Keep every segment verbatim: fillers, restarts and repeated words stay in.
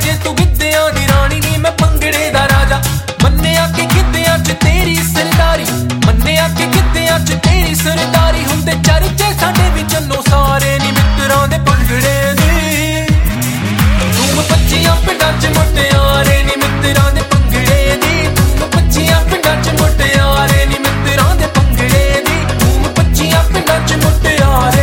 जे तू गिद्धियां दी रानी नी मैं भंगड़े दा राजा मन्निया कि गिद्धियां च तेरी सरदारी मन्निया कि गिद्धियां च तेरी सरदारी हुंदे चर्चे साडे विच नो सारे नी मित्तरां दे भंगड़े दी धूम पच्चियां पिंडां च मुटियारे नी मित्तरां दे भंगड़े दी धूम पच्चियां पिंडां च मुटियारे नी मित्तरां दे भंगड़े दी धूम पच्चियां पिंडां च मुटियारे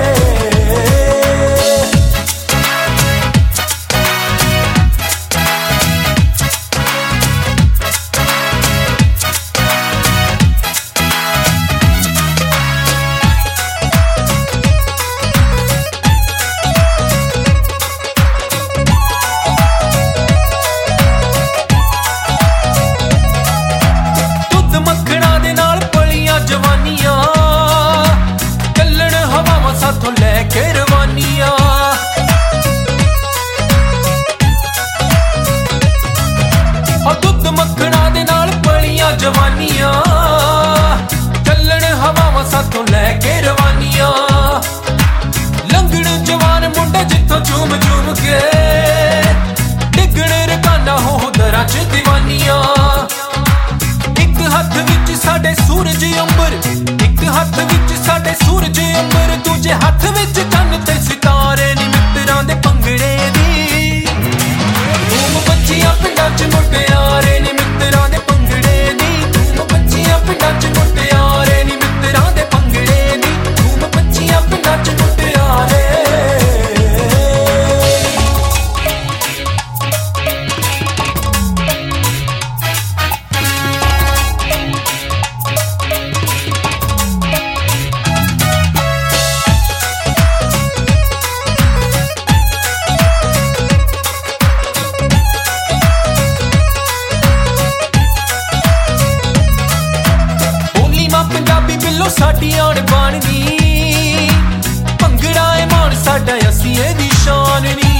जवानियां चलन हवावां साथों लैके रवानियां दुध मक्खणा दे नाल पलियां जवानियां चलन हवावां साथों लैके रवानियां लंघण जवान मुंडे जिथों झूम झूम के डिगण रकाना हो दरां च दीवानियां हथ विच साडे सूरज अंबर एक हथ विच साडे सूरज अंबर दूजे हथ विच चंद ते सितारे नी मित्तरां दे भंगड़े दी धूम पच्चियां पिंडां च मुटियारे नी मित्तरां दे भंगड़े दी धूम पच्चियां पिंडां च मुटियारे नी मित्तरां दे भंगड़े दी धूम पच्चियां पिंडां च मुटियारे पंजाबी बिल्लो साडी आन बान नी भंगड़ा ए मान साडा असी एदी शान नी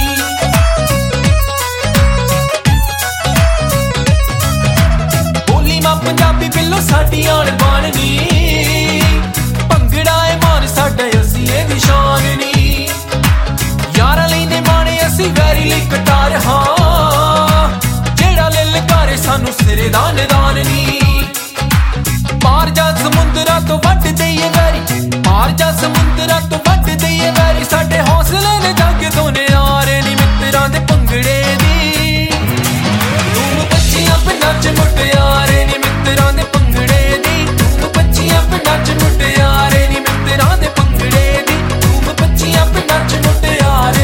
बोली मां पंजाबी बिल्लो साडी आन बान नी भंगड़ा ए मान साडा असी एदी शान नी यारां लैंदे माणे असी वैरी लई कटार हां जेड़ा ले लकारे सानू सिरे दा निदान नी पार जा समुंदरा तो वट दईए वैरी पार जा समुंदरा तो वट दईए वैरी साडे हौसले ने जग तो नियारे नी मित्तरां दे भंगड़े दी धूम पच्चियां पिंडां च मुटियारे नी मित्तरां दे भंगड़े दी धूम पच्चियां पिंडां च मुटियारे नी मित्तरां दे भंगड़े दी धूम पच्चियां पिंडां च मुटियारे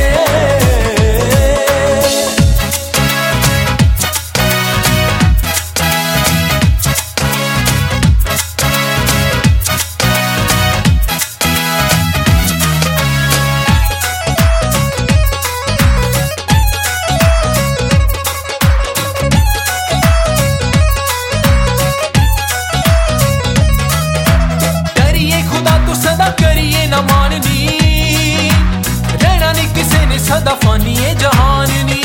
करिए ना माननी रहना नहीं किसे ने सदा फानी है जहान नी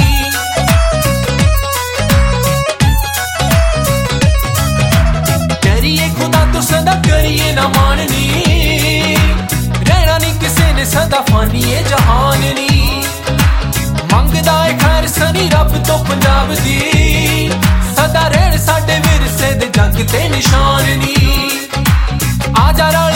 करिए खुदा तो सदा करिए ना माननी रहना नहीं किसे ने सदा फानी है जहान नी मंगदा है खैर सनी रब तो पंजाब दी सदा रहन साडे विरसे दे जग ते निशान नी आजा